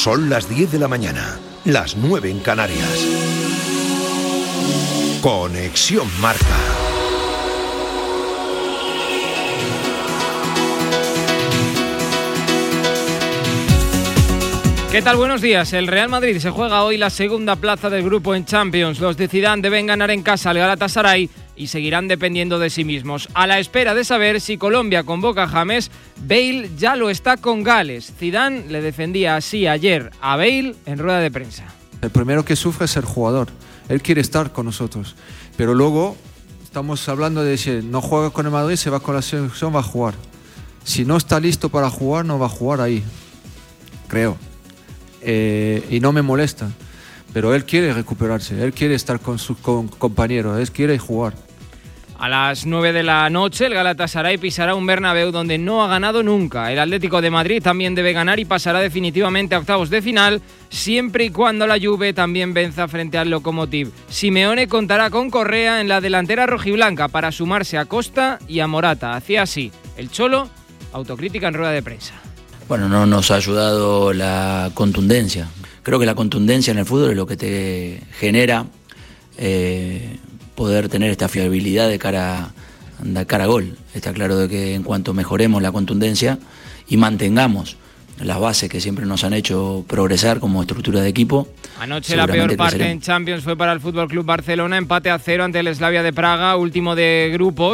Son las 10 de la mañana, las 9 en Canarias. Conexión Marca. ¿Qué tal? Buenos días. El Real Madrid se juega hoy la segunda plaza del grupo en Champions. Los de Zidane deben ganar en casa al Galatasaray y seguirán dependiendo de sí mismos. A la espera de saber si Colombia convoca a James, Bale ya lo está con Gales. Zidane le defendía así ayer a Bale en rueda de prensa. El primero que sufre es el jugador. Él quiere estar con nosotros. Pero luego estamos hablando de si no juega con el Madrid, se va con la selección, va a jugar. Si no está listo para jugar, no va a jugar ahí. Creo. Y no me molesta, pero él quiere recuperarse, él quiere estar con sus compañeros, él quiere jugar. A las 9 de la noche el Galatasaray pisará un Bernabéu donde no ha ganado nunca. El Atlético de Madrid también debe ganar y pasará definitivamente a octavos de final, siempre y cuando la Juve también venza frente al Lokomotiv. Simeone contará con Correa en la delantera rojiblanca para sumarse a Costa y a Morata. Hacía así el Cholo, autocrítica en rueda de prensa. Bueno, no nos ha ayudado la contundencia. Creo que la contundencia en el fútbol es lo que te genera poder tener esta fiabilidad de cara a gol. Está claro de que en cuanto mejoremos la contundencia y mantengamos las bases que siempre nos han hecho progresar como estructura de equipo. Anoche la peor parte en Champions fue para el FC Barcelona, empate a 0 ante el Slavia de Praga, último de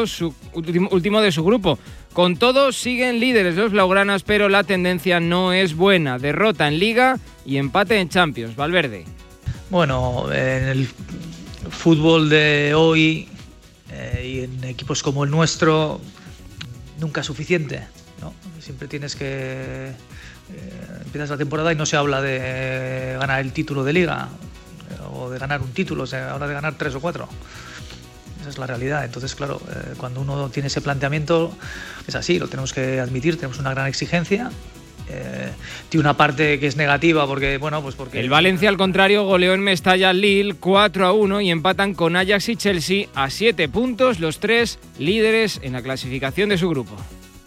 su grupo. Con todo, siguen líderes los blaugranas, pero la tendencia no es buena. Derrota en Liga y empate en Champions. Valverde. Bueno, en el fútbol de hoy y en equipos como el nuestro, nunca es suficiente, ¿no? Siempre tienes que... empiezas la temporada y no se habla de ganar el título de Liga o de ganar un título, se habla de ganar 3 o 4. Esa es la realidad. Entonces, claro, cuando uno tiene ese planteamiento, es así, lo tenemos que admitir, tenemos una gran exigencia. Tiene una parte que es negativa porque, bueno, pues porque... El Valencia, al contrario, goleó en Mestalla al Lille 4-1 y empatan con Ajax y Chelsea a 7 puntos, los 3 líderes en la clasificación de su grupo.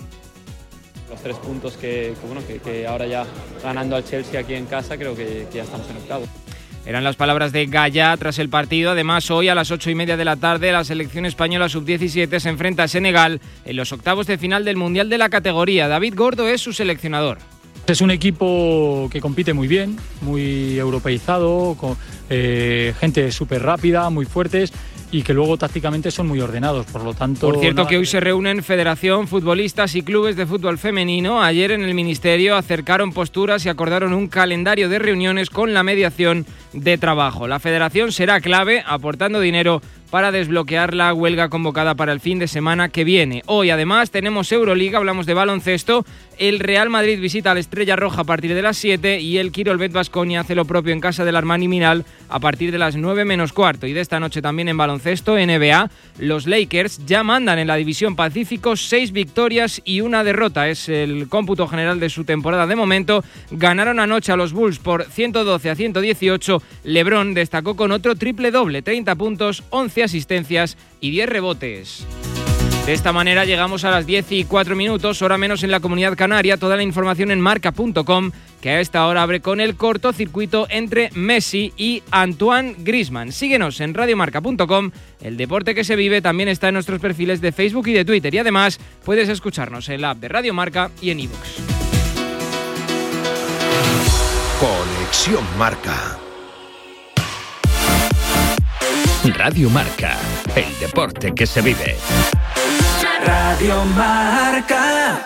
Los 3 puntos que ahora ya ganando al Chelsea aquí en casa, creo que ya estamos en octavo. Eran las palabras de Gaya tras el partido. Además, hoy a las 8:30 de la tarde, la selección española sub-17 se enfrenta a Senegal en los octavos de final del Mundial de la categoría. David Gordo es su seleccionador. Es un equipo que compite muy bien, muy europeizado, con gente súper rápida, muy fuertes y que luego tácticamente son muy ordenados, por lo tanto... Por cierto, que hoy se reúnen Federación, futbolistas y clubes de fútbol femenino. Ayer en el Ministerio acercaron posturas y acordaron un calendario de reuniones con la mediación de trabajo. La Federación será clave, aportando dinero para desbloquear la huelga convocada para el fin de semana que viene. Hoy, además, tenemos Euroliga, hablamos de baloncesto. El Real Madrid visita a la Estrella Roja a partir de las 7 y el Quirolev Baskonia hace lo propio en casa del Armani Minal a partir de las 9 menos cuarto. Y de esta noche también en baloncesto, NBA, los Lakers ya mandan en la división Pacífico 6 victorias y 1 derrota. Es el cómputo general de su temporada de momento. Ganaron anoche a los Bulls por 112-118. LeBron destacó con otro triple doble, 30 puntos, 11 asistencias y 10 rebotes. De esta manera llegamos a las 10:04, hora menos en la Comunidad Canaria. Toda la información en marca.com, que a esta hora abre con el cortocircuito entre Messi y Antoine Griezmann. Síguenos en radiomarca.com. El deporte que se vive también está en nuestros perfiles de Facebook y de Twitter. Y además puedes escucharnos en la app de Radio Marca y en iVoox. Conexión Marca. Radio Marca, el deporte que se vive. Radio Marca.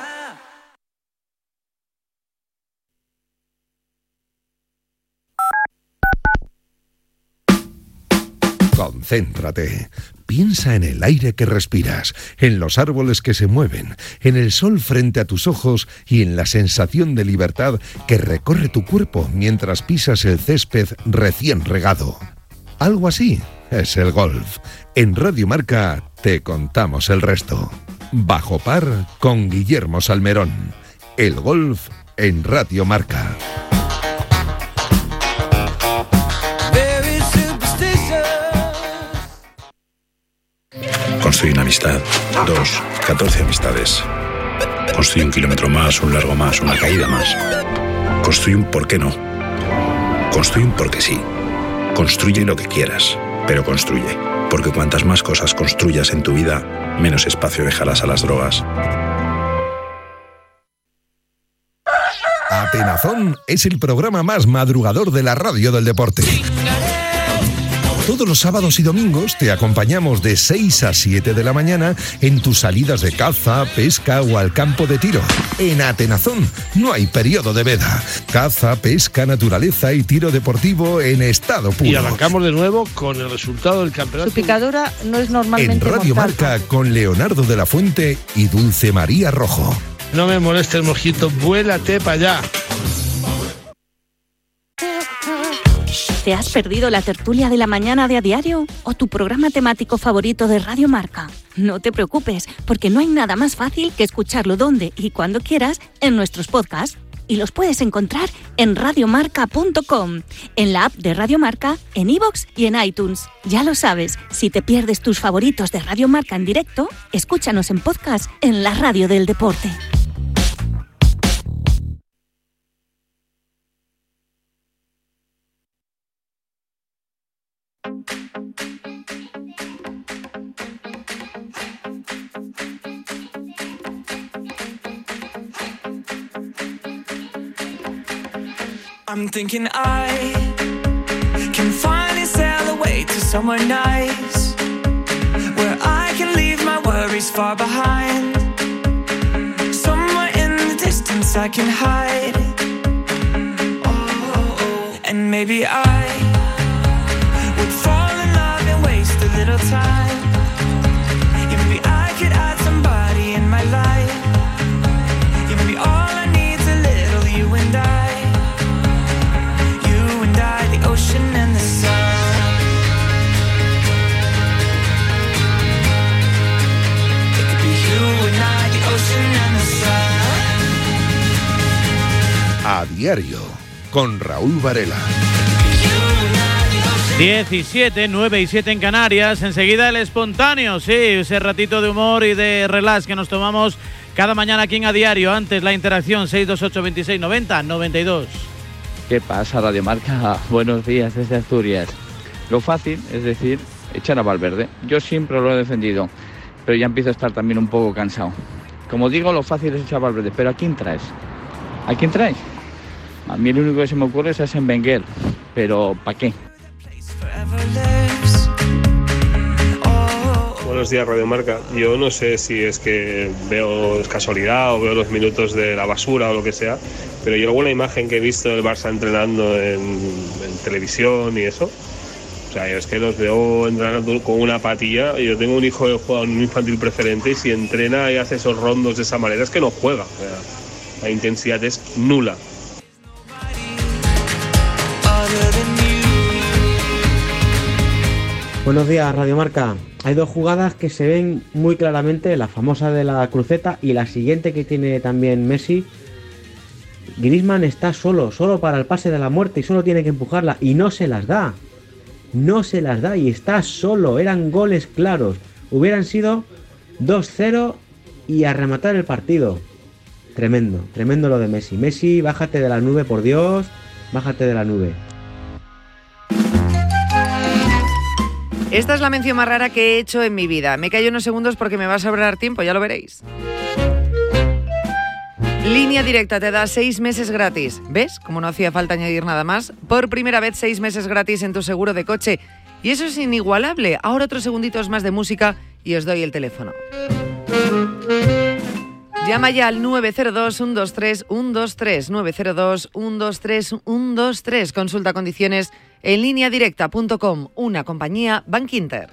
Concéntrate. Piensa en el aire que respiras, en los árboles que se mueven, en el sol frente a tus ojos y en la sensación de libertad que recorre tu cuerpo mientras pisas el césped recién regado. Algo así es el golf. En Radio Marca te contamos el resto. Bajo par con Guillermo Salmerón. El golf en Radio Marca. Construye una amistad, 2, 14 amistades. Construye un kilómetro más, un largo más, una caída más. Construye un por qué no. Construye porque sí. Construye lo que quieras, pero construye. Porque cuantas más cosas construyas en tu vida, menos espacio dejarás a las drogas. Atenazón es el programa más madrugador de la radio del deporte. Todos los sábados y domingos te acompañamos de 6 a 7 de la mañana en tus salidas de caza, pesca o al campo de tiro. En Atenazón no hay periodo de veda. Caza, pesca, naturaleza y tiro deportivo en estado puro. Y arrancamos de nuevo con el resultado del campeonato. Su picadura no es normalmente en Radio mortal. Marca con Leonardo de la Fuente y Dulce María Rojo. No me moleste el mosquito, vuélate para allá. ¿Te has perdido la tertulia de la mañana de A Diario o tu programa temático favorito de Radio Marca? No te preocupes, porque no hay nada más fácil que escucharlo donde y cuando quieras en nuestros podcasts. Y los puedes encontrar en radiomarca.com, en la app de Radio Marca, en iVoox y en iTunes. Ya lo sabes, si te pierdes tus favoritos de Radio Marca en directo, escúchanos en podcast en la radio del deporte. I'm thinking I can finally sail away to somewhere nice, where I can leave my worries far behind. Somewhere in the distance I can hide. Oh, and maybe I would fall in love and waste a little time. Yeah, maybe I could add somebody in my life. Yeah, maybe all I need's a little you and I. The ocean and the sun. It could be you and I, the ocean and the sun. A Diario, con Raúl Varela. 17, 9 y 7 en Canarias. Enseguida el espontáneo, sí, ese ratito de humor y de relax que nos tomamos cada mañana aquí en A Diario. Antes la interacción 628 26 90 92. ¿Qué pasa, Radio Marca? Buenos días desde Asturias. Lo fácil es decir, echar a Valverde. Yo siempre lo he defendido, pero ya empiezo a estar también un poco cansado. Como digo, lo fácil es echar a Valverde, pero ¿a quién traes? ¿A quién traes? A mí lo único que se me ocurre es Arsène Wenger, pero ¿para qué? Buenos días, Radio Marca. Yo no sé si es que veo casualidad o veo los minutos de la basura o lo que sea, pero yo alguna imagen que he visto del Barça entrenando en televisión y eso, o sea, yo es que los veo entrenando con una patilla. Yo tengo un hijo que juega en un infantil preferente y si entrena y hace esos rondos de esa manera es que no juega. O sea, la intensidad es nula. Buenos días, Radio Marca. Hay dos jugadas que se ven muy claramente, la famosa de la cruceta y la siguiente que tiene también Messi. Griezmann está solo para el pase de la muerte y solo tiene que empujarla y no se las da. No se las da y está solo, eran goles claros. Hubieran sido 2-0 y a rematar el partido. Tremendo, tremendo lo de Messi. Messi, bájate de la nube, por Dios, bájate de la nube. Esta es la mención más rara que he hecho en mi vida. Me callo unos segundos porque me va a sobrar tiempo, ya lo veréis. Línea Directa te da 6 meses gratis. ¿Ves? Como no hacía falta añadir nada más. Por primera vez 6 meses gratis en tu seguro de coche. Y eso es inigualable. Ahora otros segunditos más de música y os doy el teléfono. Llama ya al 902-123-123. 902-123-123. Consulta condiciones en lineadirecta.com. Una compañía Bankinter.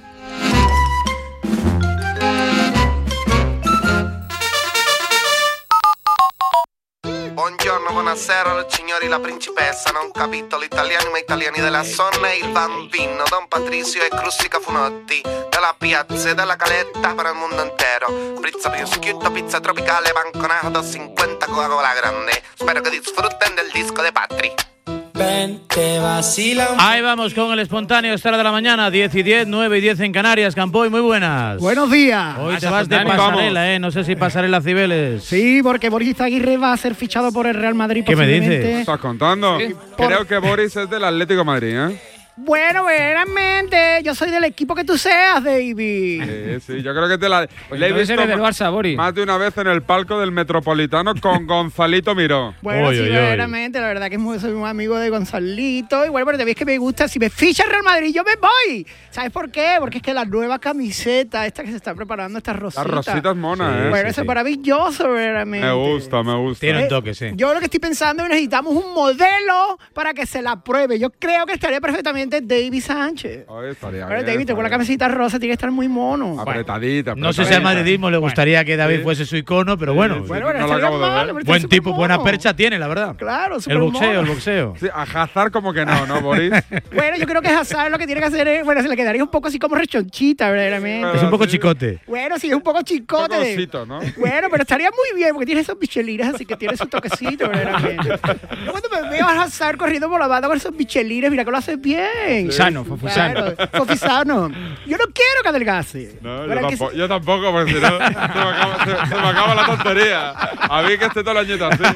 Buongiorno, buonasera, los signori, la principessa, non capito l'italiano, ma italiani della zona e il bambino, Don Patricio e Crustica Funotti, della piazza e della caletta per il mondo intero. Pizza prosciutto, pizza tropicale, banconato 50 Coca-Cola grande. Spero che disfrutten del disco de Patri. Ven, te vacila un... Ahí vamos con el espontáneo, esta hora de la mañana, 10 y 10, 9 y 10 en Canarias. Campoy, muy buenas. Buenos días. Hoy te vas de pasarela, no sé si pasarela Cibeles. Sí, porque Boris Izaguirre va a ser fichado por el Real Madrid. ¿Qué me dices? ¿Qué estás contando? Sí. Creo que Boris es del Atlético de Madrid, ¿eh? Bueno, veramente, yo soy del equipo que tú seas, David. Sí, yo creo que te la... Pues le he entonces visto eres del Barça, Boris. más de una vez en el palco del Metropolitano con Gonzalito Miró. Bueno, sí, verdaderamente, la verdad que soy muy amigo de Gonzalito. Y bueno, pero te ves que me gusta, si me ficha el Real Madrid, yo me voy. ¿Sabes por qué? Porque es que la nueva camiseta, esta que se está preparando, esta rosita. La rosita es mona, ¿eh? Bueno, eso es maravilloso, verdaderamente. Me gusta. Tiene un toque, sí. Yo lo que estoy pensando es que necesitamos un modelo para que se la pruebe. Yo creo que estaría perfectamente David Sánchez. Estaría Pero bien, David, con la camiseta rosa tiene que estar muy mono. Apretadita. No sé si al madridismo le gustaría que David fuese su icono, pero bueno. Bueno, no lo acabo de ver. Buen tipo, buena percha tiene, la verdad. Claro, el boxeo. Sí, a Hazard como que no, Boris? Bueno, yo creo que Hazard lo que tiene que hacer es, bueno, se le quedaría un poco así como rechonchita, verdaderamente. Es un poco chicote. Bueno, sí, es un poco chicote. Un cosito, ¿no? Bueno, pero estaría muy bien porque tiene esos bichelines, así que tiene su toquecito, verdaderamente. Yo cuando me veo a Hazard corriendo por la banda con esos bichelines, mira que lo hace bien. Sano, Fofisano. Fofisano. Yo no quiero que adelgace. No, yo tampoco, porque si no se me acaba la tontería. A mí que esté todo el añito así.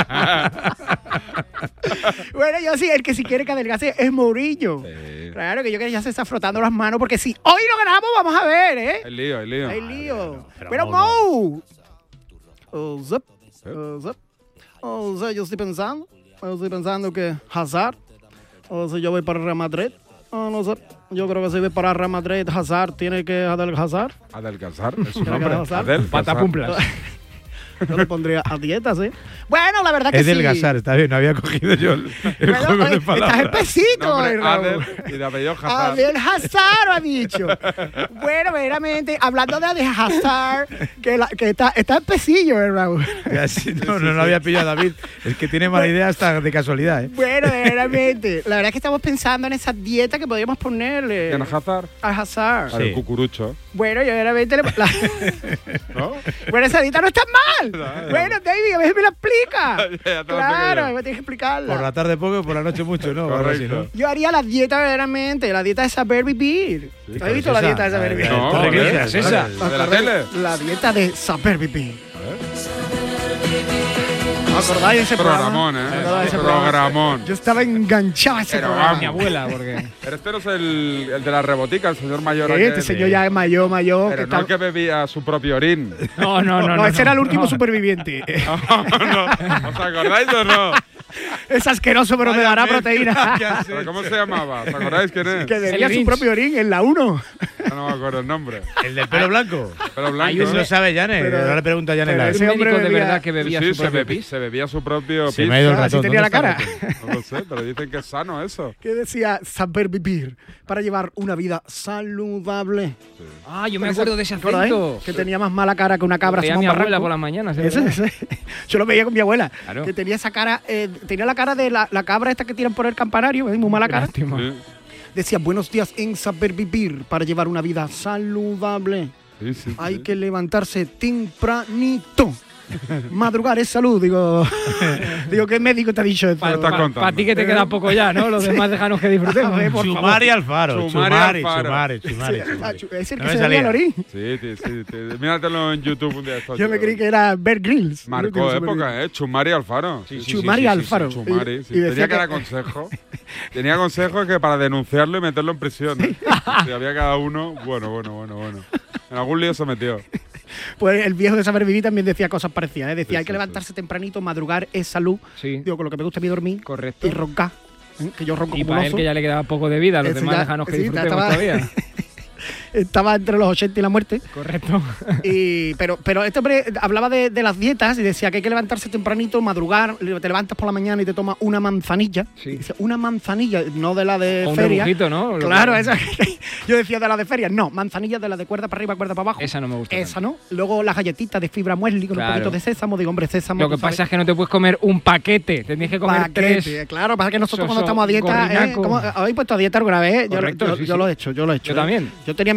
Bueno, yo sí, el que sí quiere que adelgace es Mourinho. Sí. Claro, que yo que ya se está frotando las manos, porque si hoy lo ganamos, vamos a ver, ¿eh? Hay lío. Hay lío. Pero Mou. Yo estoy pensando que Hazard, o sea, yo voy para Real Madrid. No sé, yo creo que si voy para Real Madrid, Hazard tiene que adelgazar. ¿Adelgazar? ¿Es su nombre? Patapumplas. Yo le pondría a dieta, sí. Bueno, la verdad que es sí. Es delgazar, está bien, no había cogido yo el juego de palabras. Estás espesito, Adel, y de apellido Hazard. Adel Hazard, ha dicho. Bueno, verdaderamente, hablando de Hazard, que está espesillo, Raúl. Sí, no había pillado a David. Es que tiene mala idea hasta de casualidad, ¿eh? Bueno, verdaderamente. La verdad es que estamos pensando en esa dieta que podríamos ponerle. ¿En Hazard? A Hazard. Al cucurucho. Bueno, yo verdaderamente... ¿No? Bueno, esa dieta no está mal. Bueno, David, a veces me la explica. Claro, me tienes que explicarla. Por la tarde poco y por la noche mucho, ¿no? Correcto. ¿no? Yo haría la dieta verdaderamente, la dieta de Saber Vivir. Sí, ¿Has visto la dieta de Saber Vivir? No, ¿qué es esa? ¿De la tele? La dieta de Saber Vivir. ¿Os acordáis de ese programón, Programón. Yo estaba enganchado a ese programa. Mi abuela, porque... Pero este no es el de la rebotica, el señor mayor. Sí, este señor ya es mayor. Pero no el que bebía su propio orín. No, ese era el último superviviente. ¿Os acordáis o no? Es asqueroso, pero me dará proteína. ¿Pero cómo se llamaba? ¿Os acordáis quién es? Que bebía su propio orín en la 1. No me acuerdo el nombre. ¿El del pelo blanco? Pelo blanco. Eso lo sabe Yane. Ahora le pregunto a Yane. ¿Es un médico de verdad que bebía su propio pis? Se bebía su propio pis. Se me ha ido el ratón. ¿Sí tenía la cara? No lo sé, pero dicen que es sano eso. ¿Qué decía Saber Vivir? Para llevar una vida saludable. Sí. Yo me acuerdo de ese acento. Que tenía más mala cara que una cabra. Veía mi abuela por las mañanas. Ese. Yo lo veía con mi abuela. Claro. Que tenía esa cara, tenía la cara de la cabra esta que tiran por el campanario, muy mala cara. Sí. Decía, buenos días en Saber Vivir para llevar una vida saludable. Sí. Hay que levantarse tempranito. Madrugar es salud, digo, ¿qué médico te ha dicho eso? Para ti que te queda poco ya, ¿no? Los demás déjanos que disfrutemos. Chumari Alfaro. Chumari. ¿Es el que se veía Lorín? Sí. Míratelo en YouTube un día. Yo me creí que era Bear Grylls. Marcó época, ¿eh? Chumari Alfaro. Chumari Alfaro. Chumari, sí. Tenía que dar consejo. Tenía consejos que para denunciarlo y meterlo en prisión. Si había cada uno, bueno. En algún lío se metió. Pues el viejo de Saber Vivir también decía cosas parecidas, ¿eh? Decía, hay que levantarse tempranito, madrugar es salud. Sí. Digo, con lo que me gusta a mí dormir. Correcto. Y roncar. Que yo ronco y como para un él oso. que ya le quedaba poco de vida, los demás déjanos que disfrutemos todavía. Estaba entre los 80 y la muerte. Correcto. Pero este hombre hablaba de las dietas y decía que hay que levantarse tempranito, madrugar, te levantas por la mañana y te tomas una manzanilla. Sí. Dice, una manzanilla, no de la de un feria. Rebujito, ¿no? Claro, esa. Yo decía de la de feria. No, manzanilla de la de cuerda para arriba, cuerda para abajo. Esa no me gusta. Esa no. Luego las galletitas de fibra muesli con un poquito de sésamo. Digo, hombre, sésamo. Lo que pasa es que no te puedes comer un paquete. Tendrías que comer tres. Claro, pasa que nosotros cuando estamos a dieta. ¿Habéis puesto a dieta alguna vez? Correcto, yo lo he hecho. Yo también. Yo tenía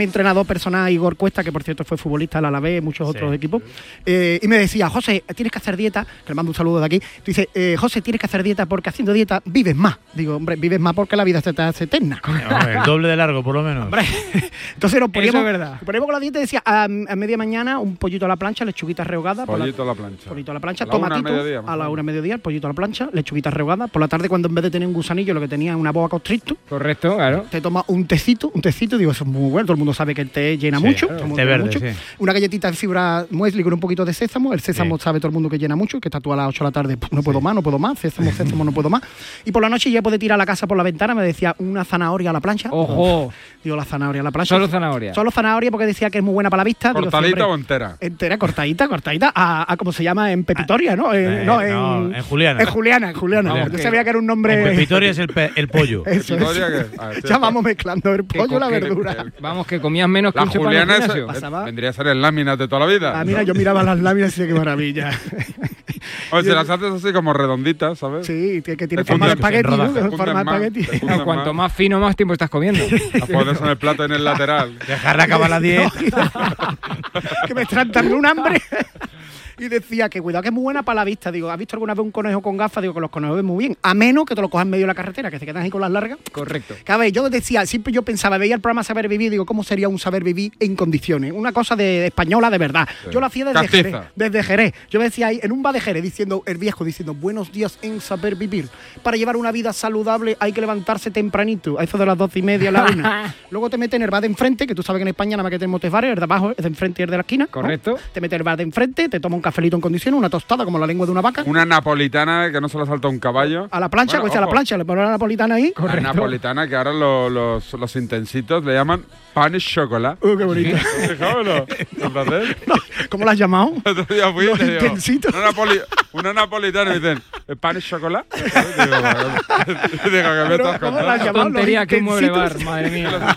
mi entrenador personal, Igor Cuesta, que por cierto fue futbolista del Alavés, muchos otros equipos, y me decía, José, tienes que hacer dieta, que le mando un saludo de aquí, dice, José, tienes que hacer dieta porque haciendo dieta vives más. Digo, hombre, vives más porque la vida se te hace eterna. El doble de largo, por lo menos. Hombre, entonces nos poníamos, Eso es verdad. poníamos con la dieta y decía, a media mañana un pollito a la plancha, lechuguita rehogada. Pollito a la plancha. Pollito a la plancha, A la una al tomatito, mediodía, a la 1 mediodía, el pollito a la plancha, lechuguita rehogada. Por la tarde, cuando en vez de tener un gusanillo, lo que tenía una boa constricto. Correcto, claro. Te tomas un tecito, digo, eso es muy bueno, todo el mundo sabe que el té llena mucho. Claro, todo el mundo té llena verde, mucho. sí. Una galletita de fibra muesli con un poquito de sésamo. El sésamo sabe todo el mundo que llena mucho, que está tú a las 8 de la tarde, no puedo más, sésamo, no puedo más. Y por la noche ya puede tirar a la casa por la ventana, me decía, una zanahoria a la plancha. ¡Ojo! Digo, la zanahoria a la plancha. Solo zanahoria. Solo zanahoria porque decía que es muy buena para la vista. ¿Cortadita o entera? Entera, cortadita, a como se llama en Pepitoria, ¿no? En Juliana. En Juliana. Vamos, Yo sabía que era un nombre. En Pepitoria es el pollo. Eso, Pepitoria, eso. Ya vamos mezclando el pollo y la verdura. Vamos, que comías menos que La un chupán en el Juliana gimnasio. Pasaba. vendría a ser en láminas de toda la vida. Ah, mira, yo miraba las láminas y decía, qué maravilla. Oye, si las haces así como redonditas, ¿sabes? Sí, que tiene Te forma de funden- espagueti, ¿no? te Que forma de funden más, espagueti. te funden Cuanto más. más fino, más tiempo estás comiendo. Las pones en el plato en el lateral. Dejarla acabar la 10. Que me están dando un hambre. Y decía que cuidado, que es muy buena para la vista. Digo, ¿has visto alguna vez un conejo con gafas? Digo, que los conejos ven muy bien. A menos que te lo cojas en medio de la carretera, que se quedan ahí con las largas. Correcto. Cada vez yo decía, siempre yo pensaba, veía el programa Saber Vivir, digo, ¿cómo sería un saber vivir en condiciones? Una cosa de española de verdad. Sí. Yo lo hacía desde Castiza. Jerez. Desde Jerez. Yo me decía ahí, en un bar de Jerez, diciendo, el viejo diciendo, buenos días en Saber Vivir. Para llevar una vida saludable hay que levantarse tempranito, a eso de las 12:30 a la 1. Luego te meten en el bar de enfrente, que tú sabes que en España nada más que tenemos tres bares, el de abajo, el de enfrente y el de la esquina. ¿no? Correcto. Te metes en el bar de enfrente, te toma un cafelito en condiciones, una tostada como la lengua de una vaca. Una napolitana que no se la salta un caballo. A la plancha, Bueno, a la ojo, plancha, le ponen la napolitana ahí. La napolitana que ahora los intensitos le llaman pan y chocolate. Qué bonito. Fijáoslo, en francés. ¿Cómo la has llamado? El otro día fui y Los le digo, intensitos. una napolitana y me dicen, ¿pan y chocolate? Digo, ¿qué me Pero, estás ¿cómo la has contando? llamado? Tontería que un mueble bar, intensitos. madre mía.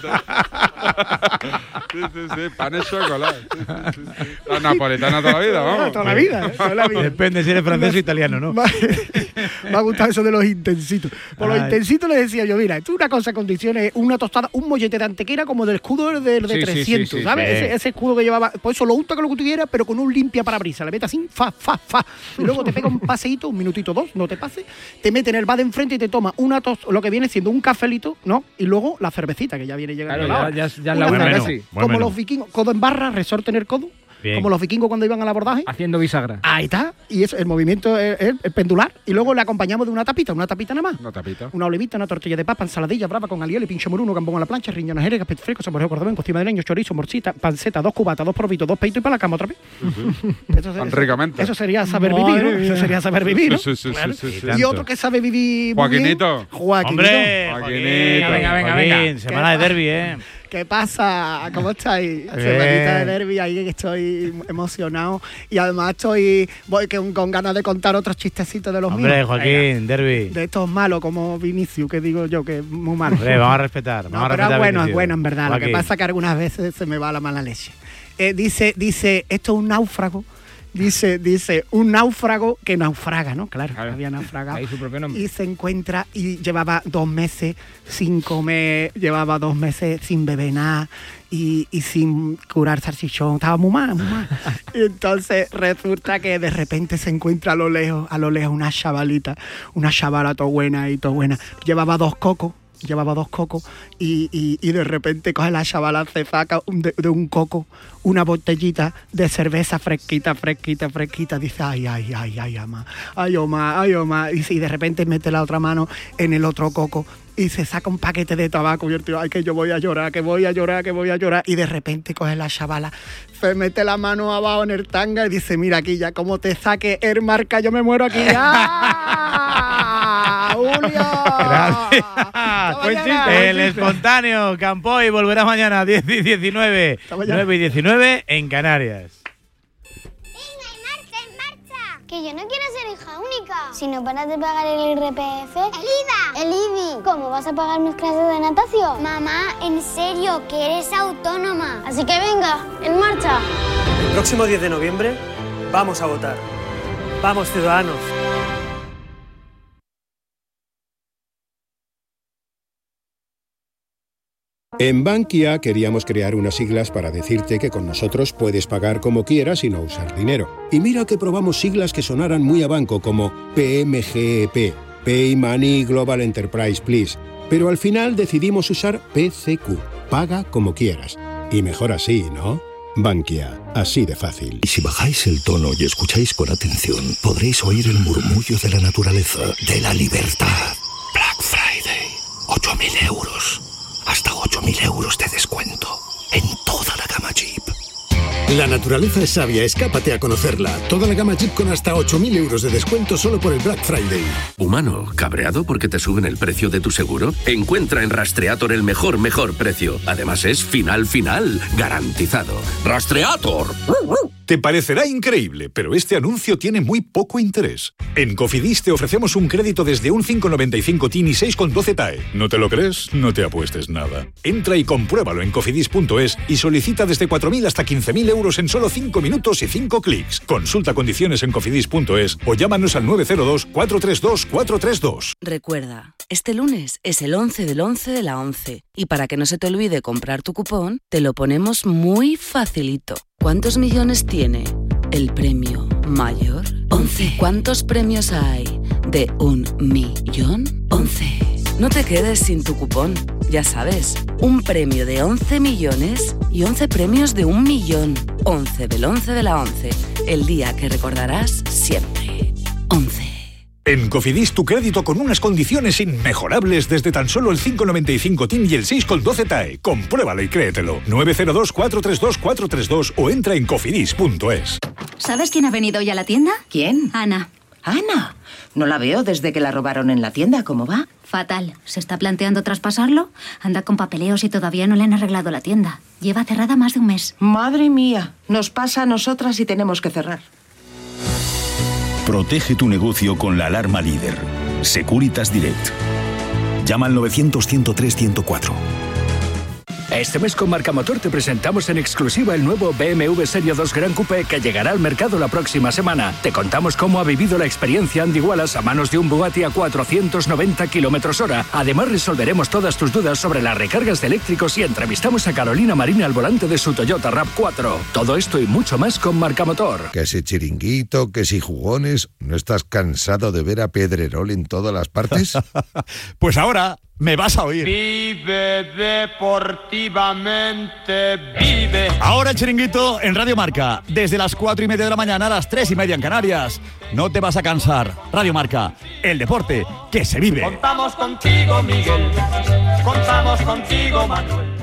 Sí, pan y chocolate. Sí. La napolitana toda la vida, vamos. Toda la vida, toda la vida. Depende si eres francés o italiano, ¿no? Me ha gustado eso de los intensitos. Por los Ay. intensitos le decía yo, mira, esto es una cosa en condiciones, una tostada, un mollete de antequera como del escudo de Sí, sí, 300, sí, sí, ¿sabes? sí. Ese escudo que llevaba, por eso lo unta con lo que tú quieras, pero con un limpia parabrisas, le metes así, fa. Y luego te pega un paseíto, un minutito, dos, no te pases, te mete en el bar de enfrente y te toma lo que viene siendo un cafelito, ¿no? Y luego la cervecita, que ya viene llegando. Claro, la hora. ya es la Una una cerveza, casi. Buen como menú. los vikingos, codo en barra, resorte en el codo. Bien. Como los vikingos cuando iban al abordaje. Haciendo bisagra. Ahí está. Y eso, el movimiento es el pendular. Y luego le acompañamos de una tapita nada más. Una tapita. Una olivita, una tortilla de papa, ensaladilla brava con alioli, pincho moruno, gambón a la plancha, riñones jerez, pez fresco, saborejo cordobés, cocina de leño, chorizo, morcita, panceta, 2 cubatas, 2 probitos, 2 peitos y para la cama otra vez. Tan ricamente. Eso sería saber Madre vivir, ¿no? mía. Eso sería saber vivir, ¿no? Sí. Y otro que sabe vivir muy bien, Joaquinito. Joaquinito. ¡Hombre! Joaquinito. Venga. Joaquín, semana de derbi, ¿eh? ¿Qué pasa? ¿Cómo estáis? Semanita de derbi, ahí que estoy emocionado. Y además voy con ganas de contar otros chistecitos de los Hombre, míos. Joaquín, derbi. De estos malos como Vinicius, que digo yo que es muy malo. Hombre, vamos a respetar. No, Vamos a pero es respetar a bueno, Vinicius. en verdad. Lo que Joaquín. pasa es que algunas veces se me va la mala leche. Dice, esto es un náufrago. Dice, un náufrago que naufraga, ¿no? Claro, había naufragado. Ahí su propio nombre. Y se encuentra y llevaba 2 meses sin comer, llevaba 2 meses sin beber nada y sin curar salchichón. Estaba muy mal. Y entonces resulta que de repente se encuentra a lo lejos una chavala todo buena. Llevaba 2 cocos. Y de repente coge la chavala, se saca de un coco una botellita de cerveza fresquita. Dice, ay, Oma. Y de repente mete la otra mano en el otro coco y se saca un paquete de tabaco. Y el tío, ay, que yo voy a llorar. Y de repente coge la chavala, se mete la mano abajo en el tanga y dice, mira aquí ya, como te saque el marca, yo me muero aquí. ¡Ah! ¡Julio! Gracias. Buen chiste. El espontáneo Campoy volverá mañana 10 y 19, Hasta mañana. 9 y 19 en Canarias. Que yo no quiero ser hija única. Si no paras de pagar el IRPF... ¡El IVA! ¡El IBI! ¿Cómo vas a pagar mis clases de natación? Mamá, en serio, que eres autónoma. Así que venga, en marcha. El próximo 10 de noviembre vamos a votar. ¡Vamos, ciudadanos! En Bankia queríamos crear unas siglas para decirte que con nosotros puedes pagar como quieras y no usar dinero. Y mira que probamos siglas que sonaran muy a banco como PMGEP, Pay Money Global Enterprise Please. Pero al final decidimos usar PCQ, paga como quieras. Y mejor así, ¿no? Bankia, así de fácil. Y si bajáis el tono y escucháis con atención, podréis oír el murmullo de la naturaleza, de la libertad. Black Friday, 8.000 euros. Hasta 8.000 euros de descuento en toda la gama Jeep. La naturaleza es sabia, escápate a conocerla. Toda la gama Jeep con hasta 8.000 euros de descuento solo por el Black Friday. Humano, ¿cabreado porque te suben el precio de tu seguro? Encuentra en Rastreator el mejor precio. Además es final, garantizado. ¡Rastreator! Te parecerá increíble, pero este anuncio tiene muy poco interés. En Cofidis te ofrecemos un crédito desde un 5,95 TIN y 6,12 TAE. ¿No te lo crees? No te apuestes nada. Entra y compruébalo en cofidis.es y solicita desde 4.000 hasta 15.000 euros en solo 5 minutos y 5 clics. Consulta condiciones en cofidis.es o llámanos al 902 432 432. Recuerda, este lunes es el 11 del 11 de la 11 y para que no se te olvide comprar tu cupón, te lo ponemos muy facilito. ¿Cuántos millones tiene el premio mayor? 11. ¿Cuántos premios hay de 1 millón? 11. No te quedes sin tu cupón, ya sabes, un premio de 11 millones y 11 premios de 1 millón. 11 del 11 de la 11, el día que recordarás siempre. 11. En Cofidis tu crédito con unas condiciones inmejorables desde tan solo el 5,95 TIN y el 6,12 TAE. Compruébalo y créetelo. 902 432 432 o entra en cofidis.es. ¿Sabes quién ha venido hoy a la tienda? ¿Quién? Ana. Ana. No la veo desde que la robaron en la tienda. ¿Cómo va? Fatal. ¿Se está planteando traspasarlo? Anda con papeleos y todavía no le han arreglado la tienda. Lleva cerrada más de un mes. Madre mía. Nos pasa a nosotras y tenemos que cerrar. Protege tu negocio con la alarma líder. Securitas Direct. Llama al 900-103-104. Este mes con Marcamotor te presentamos en exclusiva el nuevo BMW Serie 2 Gran Coupé que llegará al mercado la próxima semana. Te contamos cómo ha vivido la experiencia Andy Wallace a manos de un Bugatti a 490 km/h. Además resolveremos todas tus dudas sobre las recargas de eléctricos y entrevistamos a Carolina Marina al volante de su Toyota RAV4. Todo esto y mucho más con Marcamotor. Que si chiringuito, que si jugones, ¿no estás cansado de ver a Pedrerol en todas las partes? Pues ahora me vas a oír. Vive deportivamente, vive. Ahora el chiringuito en Radio Marca, desde las 4:30 de la mañana a las 3:30 en Canarias. No te vas a cansar. Radio Marca, el deporte que se vive. Contamos contigo, Miguel. Contamos contigo, Manuel.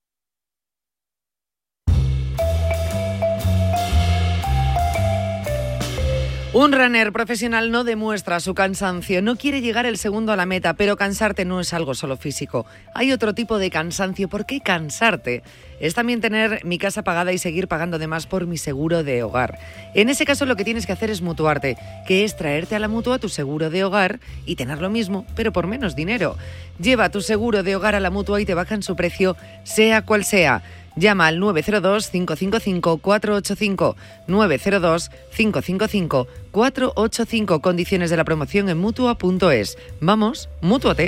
Un runner profesional no demuestra su cansancio, no quiere llegar el segundo a la meta, pero cansarte no es algo solo físico. Hay otro tipo de cansancio. ¿Por qué cansarte? Es también tener mi casa pagada y seguir pagando de más por mi seguro de hogar. En ese caso lo que tienes que hacer es mutuarte, que es traerte a la Mutua tu seguro de hogar y tener lo mismo, pero por menos dinero. Lleva tu seguro de hogar a la Mutua y te bajan su precio, sea cual sea. Llama al 902-555-485, 902-555-485. Condiciones de la promoción en Mutua.es. Vamos, mútuate.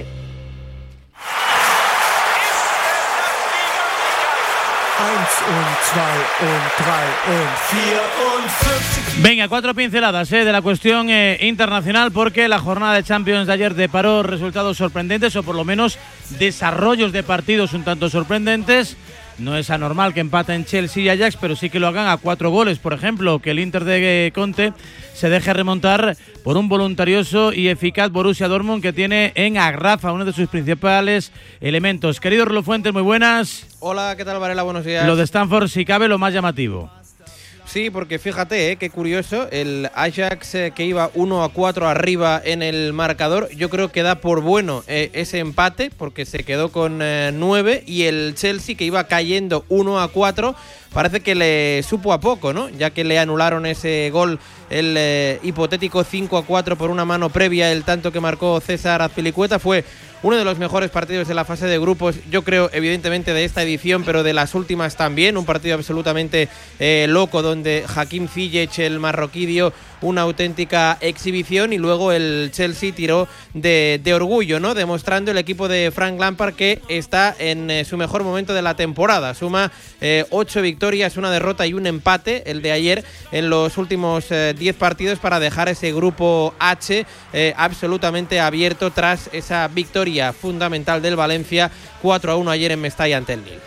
Venga, 4 pinceladas de la cuestión internacional, porque la jornada de Champions de ayer deparó resultados sorprendentes, o por lo menos desarrollos de partidos un tanto sorprendentes. No es anormal que empaten Chelsea y Ajax, pero sí que lo hagan a 4 goles. Por ejemplo, que el Inter de Conte se deje remontar por un voluntarioso y eficaz Borussia Dortmund que tiene en Agraffa uno de sus principales elementos. Querido Rolo Fuentes, muy buenas. Hola, ¿qué tal, Varela? Buenos días. Lo de Stanford, si cabe, lo más llamativo. Sí, porque fíjate, qué curioso, el Ajax que iba 1-4 arriba en el marcador, yo creo que da por bueno ese empate, porque se quedó con 9, y el Chelsea que iba cayendo 1-4, parece que le supo a poco, ¿no? Ya que le anularon ese gol, el hipotético 5-4 por una mano previa, el tanto que marcó César Azpilicueta, fue uno de los mejores partidos de la fase de grupos, yo creo, evidentemente de esta edición, pero de las últimas también, un partido absolutamente loco donde Hakim Ziyech, el marroquí, dio una auténtica exhibición y luego el Chelsea tiró de orgullo, ¿no? Demostrando el equipo de Frank Lampard que está en su mejor momento de la temporada. Suma 8 victorias, una derrota y un empate, el de ayer, en los últimos 10 partidos para dejar ese grupo H absolutamente abierto tras esa victoria fundamental del Valencia 4-1 ayer en Mestalla ante el Lille.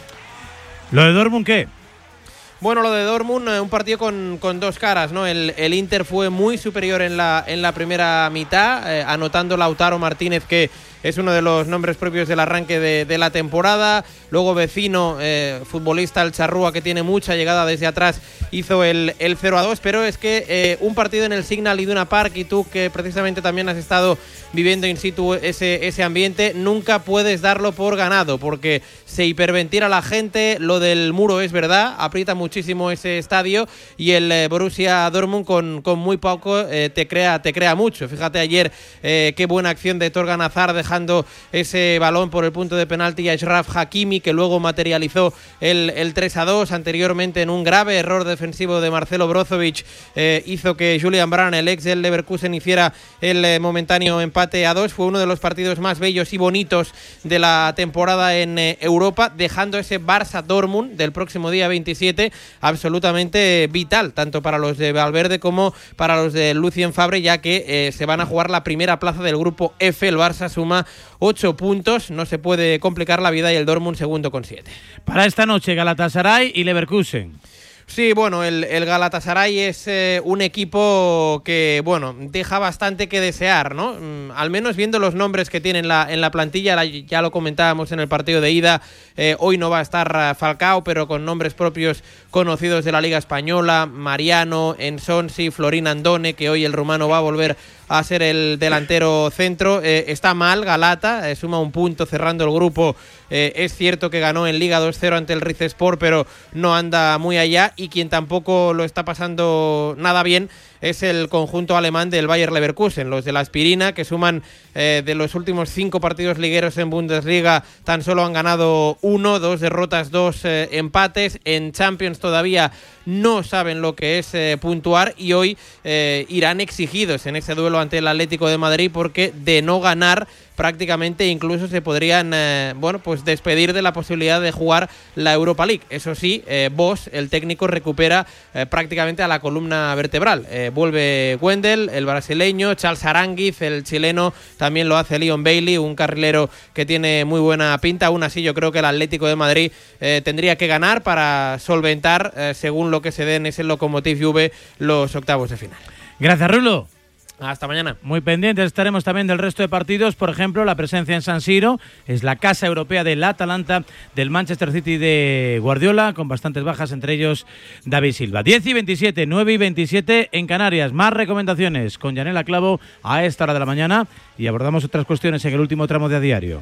¿Lo de Dortmund qué? Bueno, lo de Dortmund, un partido con dos caras, ¿no? El Inter fue muy superior en la primera mitad, anotando Lautaro Martínez, que es uno de los nombres propios del arranque de la temporada. Luego Vecino, futbolista el charrúa que tiene mucha llegada desde atrás, hizo el 0-2, pero es que un partido en el Signal Iduna Park, y tú que precisamente también has estado viviendo in situ ese ambiente, nunca puedes darlo por ganado, porque se hiperventila la gente. Lo del muro es verdad, aprieta muchísimo ese estadio, y el Borussia Dortmund con muy poco te crea mucho. Fíjate ayer qué buena acción de Torgan Hazard, dejando ese balón por el punto de penalti a Achraf Hakimi, que luego materializó el 3-2. Anteriormente, en un grave error defensivo de Marcelo Brozovic, hizo que Julian Brandt, el ex del Leverkusen, hiciera el momentáneo empate a 2. Fue uno de los partidos más bellos y bonitos de la temporada en Europa, dejando ese Barça-Dortmund del próximo día 27 absolutamente vital, tanto para los de Valverde como para los de Lucien Favre, ya que se van a jugar la primera plaza del grupo F. El Barça suma 8 puntos, no se puede complicar la vida, y el Dortmund segundo con 7. Para esta noche, Galatasaray y Leverkusen. Sí, bueno, el Galatasaray es un equipo que, bueno, deja bastante que desear, ¿no? Al menos viendo los nombres que tiene en la plantilla, ya lo comentábamos en el partido de ida, hoy no va a estar Falcao, pero con nombres propios conocidos de la Liga Española, Mariano, Ensonsi, Florin Andone, que hoy el rumano va a volver a ser el delantero centro. Está mal Galata, suma un punto cerrando el grupo. Es cierto que ganó en Liga 2-0 ante el Rizespor, pero no anda muy allá, y quien tampoco lo está pasando nada bien es el conjunto alemán del Bayer Leverkusen, los de la aspirina, que suman de los últimos 5 partidos ligueros en Bundesliga, tan solo han ganado 1, 2 derrotas, 2 empates. En Champions todavía no saben lo que es puntuar, y hoy irán exigidos en ese duelo ante el Atlético de Madrid, porque de no ganar prácticamente incluso se podrían pues despedir de la posibilidad de jugar la Europa League. Eso sí, Bosz, el técnico, recupera prácticamente a la columna vertebral. Vuelve Wendel, el brasileño, Charles Aránguiz, el chileno, también lo hace Leon Bailey, un carrilero que tiene muy buena pinta. Aún así, yo creo que el Atlético de Madrid tendría que ganar para solventar, según lo que se dé en ese Lokomotiv Juve, los octavos de final. Gracias, Rulo. Hasta mañana. Muy pendientes estaremos también del resto de partidos. Por ejemplo, la presencia en San Siro, es la casa europea del Atalanta, del Manchester City de Guardiola, con bastantes bajas, entre ellos David Silva. 10 y 27, 9 y 27 en Canarias. Más recomendaciones con Yanela Clavo a esta hora de la mañana, y abordamos otras cuestiones en el último tramo de A Diario.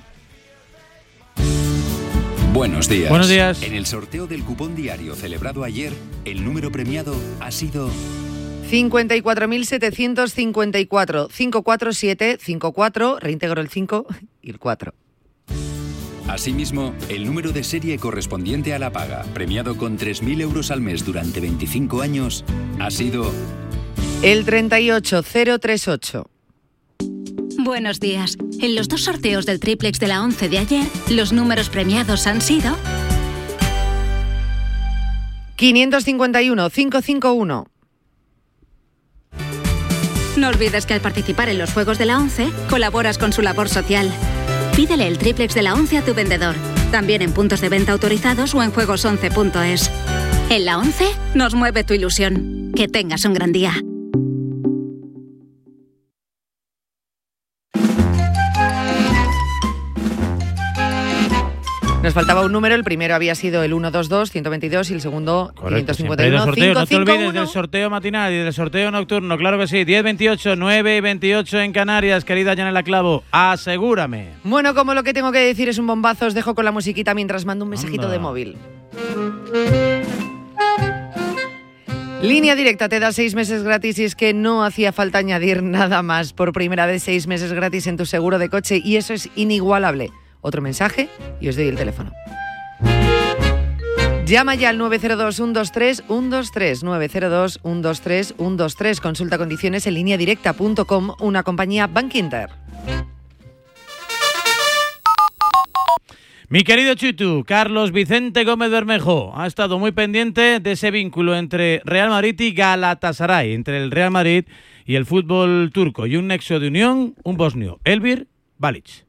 Buenos días. Buenos días. En el sorteo del cupón diario celebrado ayer, el número premiado ha sido 54.754, 54754, reintegro el 5 y el 4. Asimismo, el número de serie correspondiente a la paga, premiado con 3.000 euros al mes durante 25 años, ha sido el 38038. Buenos días. En los 2 sorteos del triplex de la 11 de ayer, los números premiados han sido 551 551. No olvides que al participar en los Juegos de la 11, colaboras con su labor social. Pídele el triplex de la 11 a tu vendedor, también en puntos de venta autorizados o en juegos11.es. En la 11 nos mueve tu ilusión. Que tengas un gran día. Nos faltaba un número, el primero había sido el 122-122 y el segundo 551. No te olvides del sorteo matinal y del sorteo nocturno, claro que sí. 10-28, 9 y 28 en Canarias, querida Yanela Clavo, asegúrame. Bueno, como lo que tengo que decir es un bombazo, os dejo con la musiquita mientras mando un mensajito de móvil. Línea Directa te da 6 meses gratis y es que no hacía falta añadir nada más. Por primera vez 6 meses gratis en tu seguro de coche y eso es inigualable. Otro mensaje y os doy el teléfono. Llama ya al 902-123-123, 902-123-123. Consulta condiciones en lineadirecta.com, una compañía Bankinter. Mi querido Chutu, Carlos Vicente Gómez Bermejo ha estado muy pendiente de ese vínculo entre Real Madrid y Galatasaray, entre el Real Madrid y el fútbol turco, y un nexo de unión, un bosnio, Elbir Balic.